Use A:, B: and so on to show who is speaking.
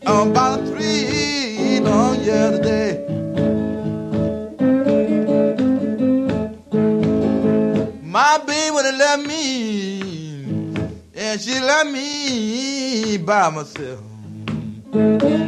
A: about 3 long years today. My baby would have left me, and she left me by myself.